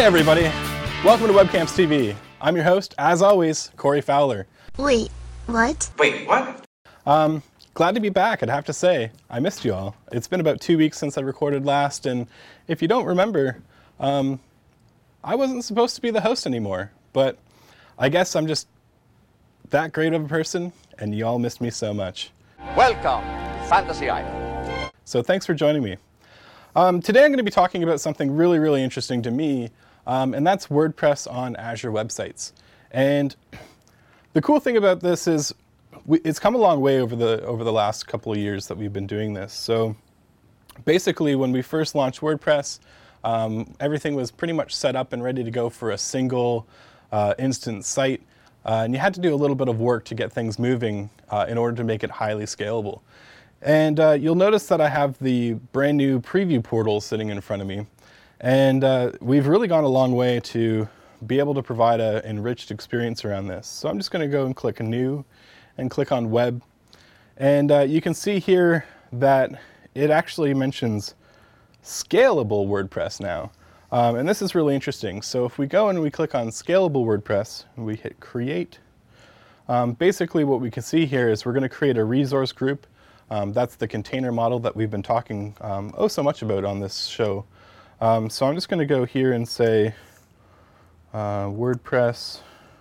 everybody, welcome to Webcamps TV. I'm your host, as always, Corey Fowler. Wait, what? Glad to be back, I'd have to say. I missed you all. It's been about 2 weeks since I recorded last, and if you don't remember, I wasn't supposed to be the host anymore, but I guess I'm just that great of a person, and you all missed me so much. Welcome to Fantasy Island. So thanks for joining me. Today I'm going to be talking about something really interesting to me, and that's WordPress on Azure websites. And the cool thing about this is it's come a long way over the last couple of years that we've been doing this. So basically, when we first launched WordPress, everything was pretty much set up and ready to go for a single instance site, and you had to do a little bit of work to get things moving in order to make it highly scalable. And you'll notice that I have the brand new preview portal sitting in front of me. And we've really gone a long way to be able to provide an enriched experience around this. So I'm just going to go and click New and click on Web. And you can see here that it actually mentions scalable WordPress now. And this is really interesting. So if we go and we click on Scalable WordPress and we hit Create, basically what we can see here is we're going to create a resource group. That's the container model that we've been talking so much about on this show. So I'm just going to go here and say WordPress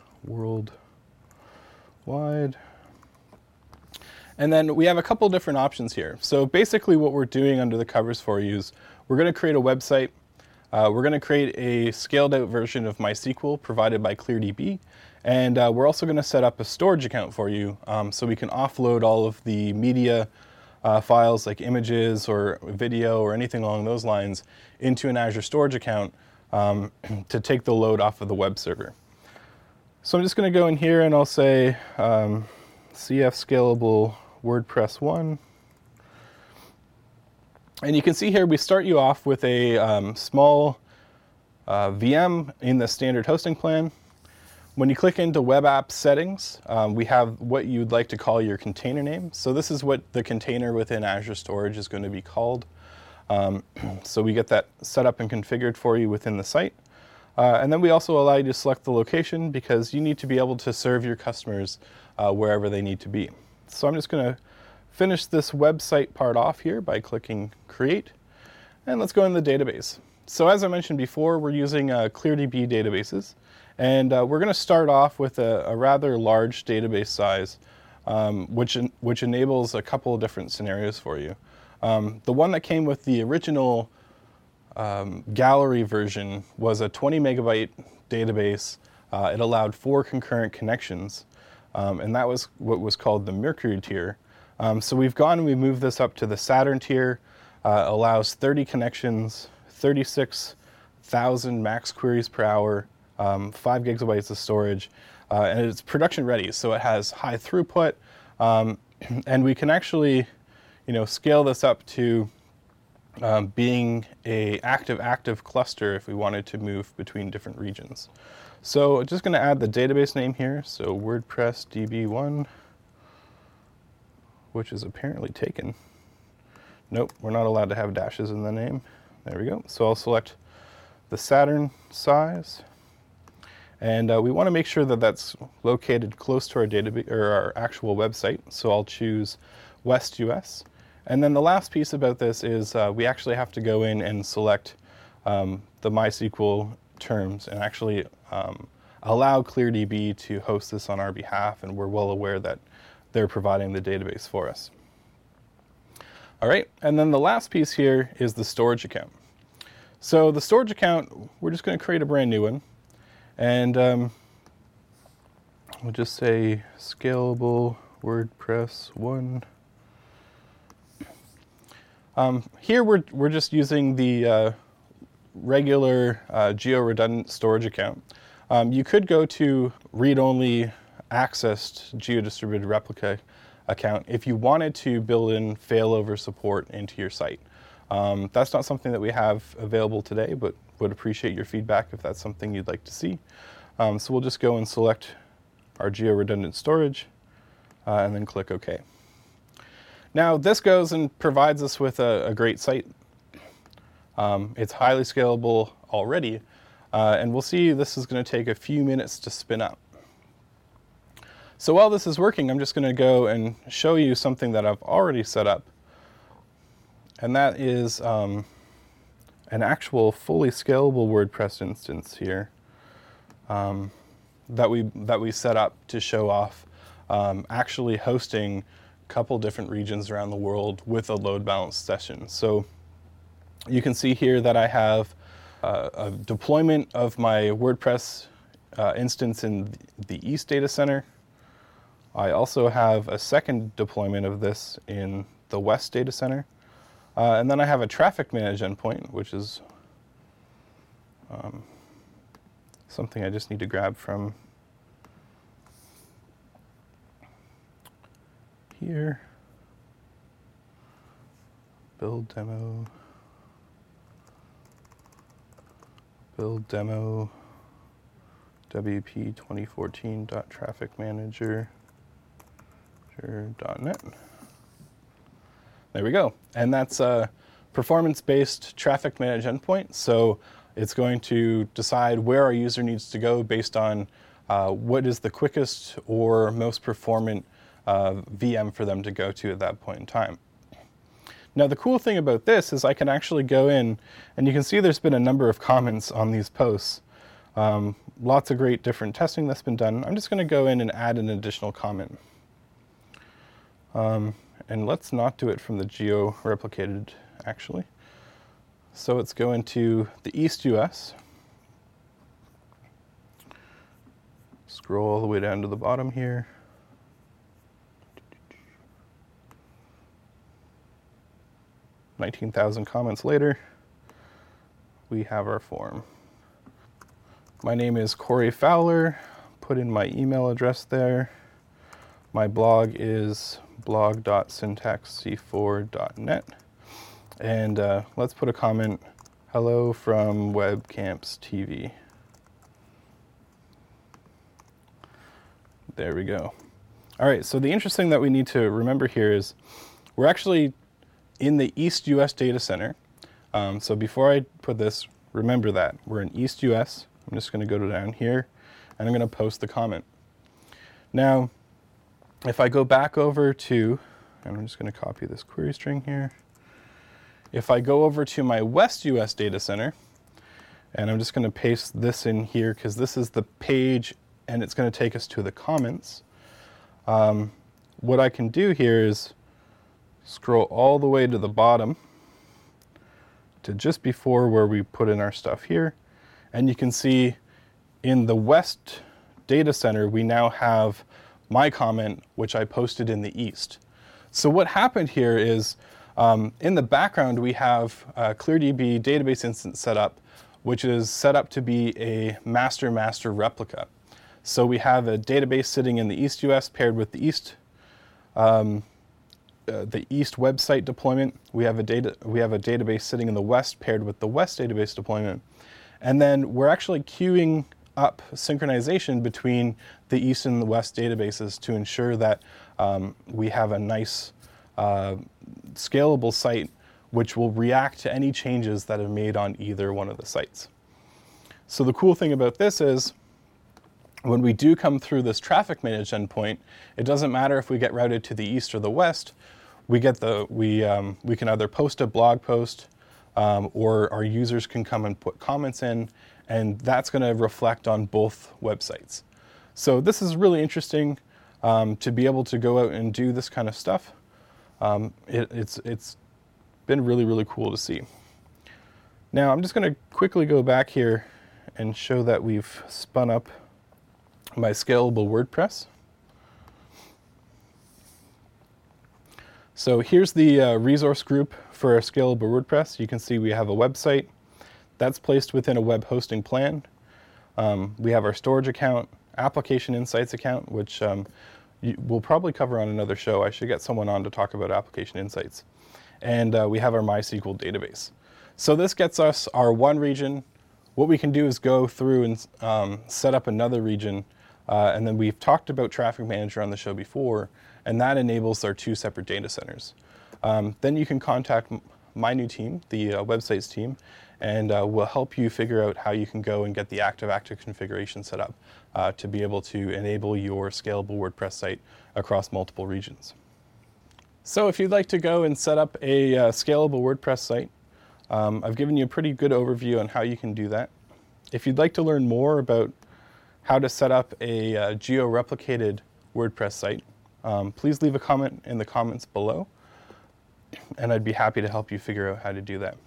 worldwide. And then we have a couple different options here. So basically what we're doing under the covers for you is we're going to create a website. We're going to create a scaled out version of MySQL provided by ClearDB. And we're also going to set up a storage account for you so we can offload all of the media files like images or video or anything along those lines into an Azure storage account to take the load off of the web server. So I'm just going to go in here and I'll say CF Scalable WordPress 1. And you can see here we start you off with a small VM in the standard hosting plan. When you click into Web App Settings, we have what you'd like to call your container name. So this is what the container within Azure Storage is going to be called. So we get that set up and configured for you within the site. And then we also allow you to select the location because you need to be able to serve your customers wherever they need to be. So I'm just going to finish this website part off here by clicking Create. And let's go in the database. So as I mentioned before, we're using ClearDB databases. And we're going to start off with a rather large database size, which enables a couple of different scenarios for you. The one that came with the original gallery version was a 20 megabyte database. It allowed 4 concurrent connections, and that was what was called the Mercury tier. So we've gone and we moved this up to the Saturn tier, allows 30 connections, 36,000 max queries per hour, 5 gigabytes of storage, and it's production ready, so it has high throughput, and we can actually, scale this up to being a active cluster if we wanted to move between different regions. So I'm just going to add the database name here, so WordPress DB1, which is apparently taken. Nope, we're not allowed to have dashes in the name. There we go. So I'll select the Saturn size. And we want to make sure that that's located close to our database or our actual website. So I'll choose West US. And then the last piece about this is we actually have to go in and select the MySQL terms and actually allow ClearDB to host this on our behalf. And we're well aware that they're providing the database for us. All right, and then the last piece here is the storage account. So the storage account, we're just going to create a brand new one. And we'll just say Scalable WordPress 1. Here we're just using the regular geo-redundant storage account. You could go to read-only accessed geo-distributed replica account if you wanted to build in failover support into your site. That's not something that we have available today, but would appreciate your feedback if that's something you'd like to see. So we'll just go and select our geo-redundant storage and then click OK. Now this goes and provides us with a great site. It's highly scalable already, And we'll see this is going to take a few minutes to spin up. So while this is working, I'm just going to go and show you something that I've already set up. And that is an actual fully scalable WordPress instance here that we set up to show off actually hosting a couple different regions around the world with a load balanced session. So you can see here that I have a deployment of my WordPress instance in the East data center. I also have a second deployment of this in the West data center. And then I have a traffic manage endpoint, which is something I just need to grab from here. Build demo. Build demo. WP 2014.trafficmanager.net. There we go. And that's a performance-based traffic manage endpoint. So it's going to decide where our user needs to go based on what is the quickest or most performant VM for them to go to at that point in time. Now the cool thing about this is I can actually go in, and you can see there's been a number of comments on these posts. Lots of great different testing that's been done. I'm just going to go in and add an additional comment. And let's not do it from the geo-replicated, actually. So let's go into the East US. Scroll all the way down to the bottom here. "19,000 comments later, we have our form. My name is Corey Fowler. Put in my email address there. My blog is blog.syntaxc4.net. And let's put a comment, "Hello from Webcamps TV." There we go. All right, so the interesting that we need to remember here is we're actually in the East US data center. So before I put this, remember that we're in East US. I'm just going to go down here, and I'm going to post the comment. Now, if I go back over to, and I'm just going to copy this query string here. If I go over to my West US data center, and I'm just going to paste this in here because this is the page, and it's going to take us to the comments. What I can do here is scroll all the way to the bottom to just before where we put in our stuff here. And you can see in the West data center, we now have my comment, which I posted in the East. So what happened here is in the background, we have a ClearDB database instance set up, which is set up to be a master-master replica. So we have a database sitting in the East US paired with the East website deployment. We have a database sitting in the West paired with the West database deployment. And then we're actually queuing up synchronization between the East and the West databases to ensure that we have a nice scalable site which will react to any changes that are made on either one of the sites. So the cool thing about this is when we do come through this traffic manage endpoint, it doesn't matter if we get routed to the East or the West. We can either post a blog post or our users can come and put comments in, and that's going to reflect on both websites. So this is really interesting to be able to go out and do this kind of stuff. It's been really, really cool to see. Now I'm just going to quickly go back here and show that we've spun up my scalable WordPress. So here's the resource group for our scalable WordPress. You can see we have a website that's placed within a web hosting plan. We have our storage account, application insights account, which we'll probably cover on another show. I should get someone on to talk about application insights. And we have our MySQL database. So this gets us our one region. What we can do is go through and set up another region. And then we've talked about Traffic Manager on the show before, and that enables our two separate data centers. Then you can contact my new team, the websites team, and we'll help you figure out how you can go and get the active configuration set up to be able to enable your scalable WordPress site across multiple regions. So if you'd like to go and set up a scalable WordPress site, I've given you a pretty good overview on how you can do that. If you'd like to learn more about how to set up a geo-replicated WordPress site, please leave a comment in the comments below, and I'd be happy to help you figure out how to do that.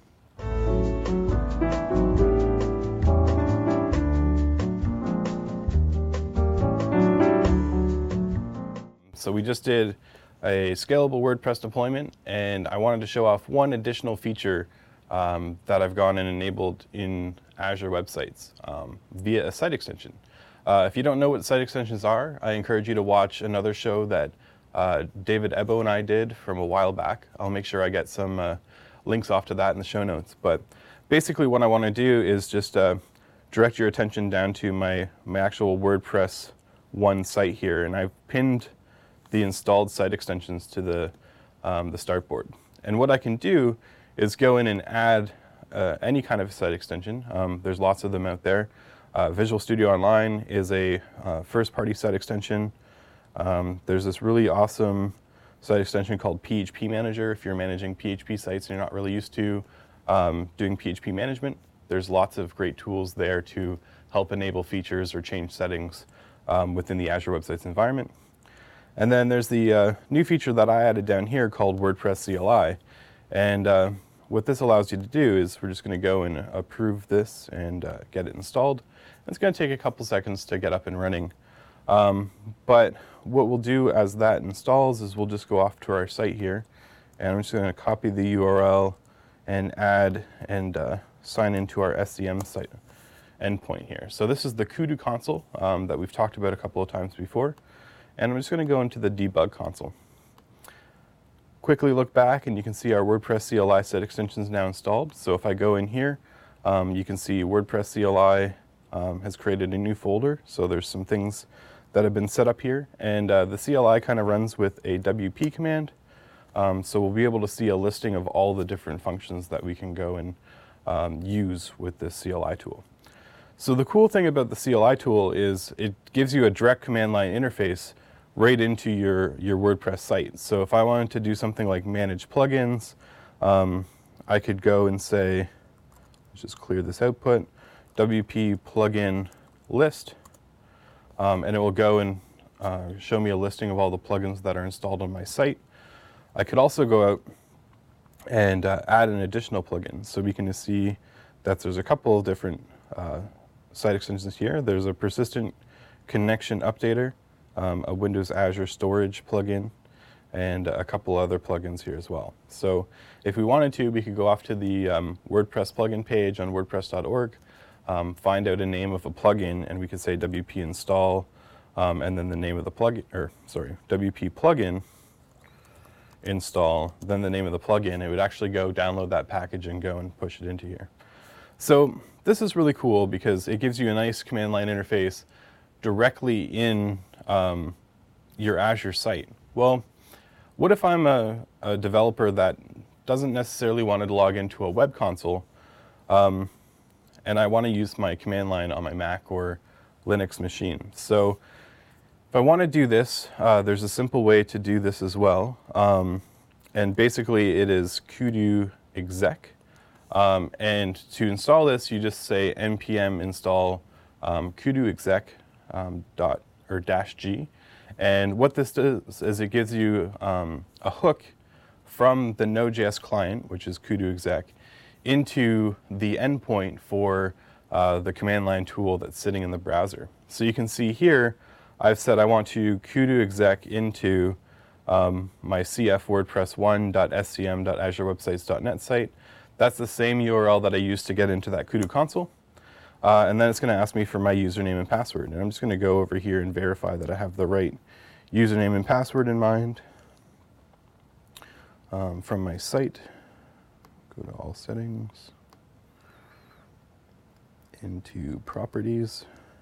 So we just did a scalable WordPress deployment, and I wanted to show off one additional feature that I've gone and enabled in Azure websites via a site extension. If you don't know what site extensions are, I encourage you to watch another show that David Ebo and I did from a while back. I'll make sure I get some links off to that in the show notes. But basically what I want to do is just direct your attention down to my actual WordPress 1 site here, and I've pinned the installed site extensions to the start board. And what I can do is go in and add any kind of site extension. There's lots of them out there. Visual Studio Online is a first-party site extension. There's this really awesome site extension called PHP Manager. If you're managing PHP sites and you're not really used to doing PHP management, there's lots of great tools there to help enable features or change settings within the Azure Websites environment. And then there's the new feature that I added down here called WordPress CLI. And what this allows you to do is we're just going to go and approve this and get it installed. It's going to take a couple seconds to get up and running. But what we'll do as that installs is we'll just go off to our site here. And I'm just going to copy the URL and add and sign into our SCM site endpoint here. So this is the Kudu console that we've talked about a couple of times before. And I'm just going to go into the debug console. Quickly look back and you can see our WordPress CLI set extensions now installed. So if I go in here, you can see WordPress CLI has created a new folder. So there's some things that have been set up here. And the CLI kind of runs with a WP command. So we'll be able to see a listing of all the different functions that we can go and use with this CLI tool. So the cool thing about the CLI tool is it gives you a direct command line interface right into your WordPress site. So if I wanted to do something like manage plugins, I could go and say, let's just clear this output, WP plugin list, and it will go and show me a listing of all the plugins that are installed on my site. I could also go out and add an additional plugin. So we can see that there's a couple of different site extensions here. There's a persistent connection updater, a Windows Azure storage plugin, and a couple other plugins here as well. So if we wanted to, we could go off to the WordPress plugin page on wordpress.org, find out a name of a plugin, and we could say WP install, and then the name of the plugin, WP plugin install, then the name of the plugin. It would actually go download that package and go and push it into here. So this is really cool because it gives you a nice command line interface directly in your Azure site. Well, what if I'm a developer that doesn't necessarily want to log into a web console, and I want to use my command line on my Mac or Linux machine? So if I want to do this, there's a simple way to do this as well. And basically it is kudu exec. And to install this, you just say npm install kudu exec -g. And what this does is it gives you a hook from the Node.js client, which is kudu exec, into the endpoint for the command line tool that's sitting in the browser. So you can see here, I've said I want to kudu exec into my cf wordpress1.scm.azurewebsites.net site. That's the same URL that I used to get into that Kudu console. And then it's going to ask me for my username and password. And I'm just going to go over here and verify that I have the right username and password in mind. From my site, go to all settings, into properties,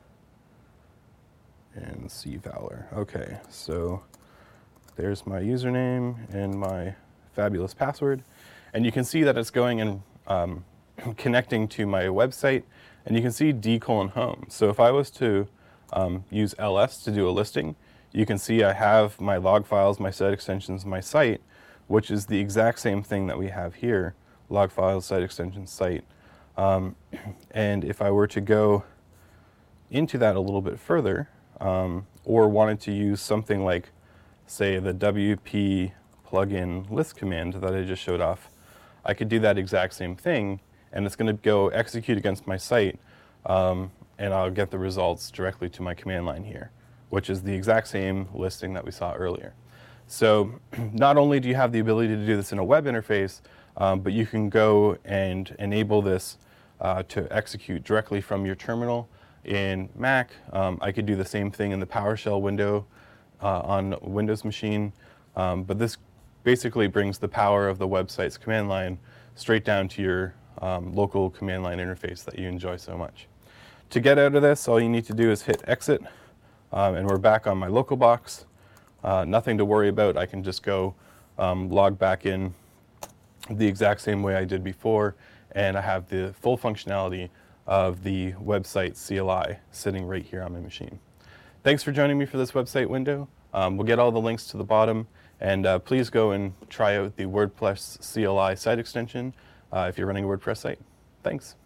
and cValor. Okay, so there's my username and my fabulous password. And you can see that it's going and connecting to my website, and you can see d:\home. So if I was to use ls to do a listing, you can see I have my log files, my site extensions, my site, which is the exact same thing that we have here, log files, site extensions, site. And if I were to go into that a little bit further, or wanted to use something like, say, the wp plugin list command that I just showed off, I could do that exact same thing, and it's going to go execute against my site, and I'll get the results directly to my command line here, which is the exact same listing that we saw earlier. So not only do you have the ability to do this in a web interface, but you can go and enable this to execute directly from your terminal in Mac. I could do the same thing in the PowerShell window on a Windows machine, but this basically brings the power of the website's command line straight down to your local command line interface that you enjoy so much. To get out of this, all you need to do is hit exit, and we're back on my local box. Nothing to worry about. I can just go log back in the exact same way I did before, and I have the full functionality of the website CLI sitting right here on my machine. Thanks for joining me for this website window. We'll get all the links to the bottom, and please go and try out the WordPress CLI site extension if you're running a WordPress site. Thanks.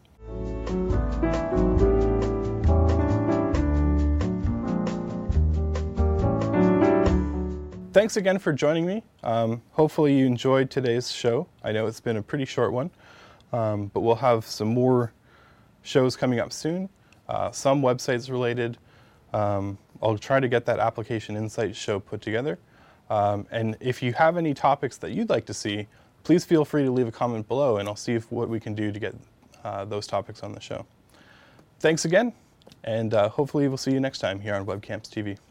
Thanks again for joining me. Hopefully you enjoyed today's show. I know it's been a pretty short one, but we'll have some more shows coming up soon, some websites related. I'll try to get that Application Insights show put together. And if you have any topics that you'd like to see, please feel free to leave a comment below, and I'll see what we can do to get those topics on the show. Thanks again, and hopefully we'll see you next time here on WebCamps TV.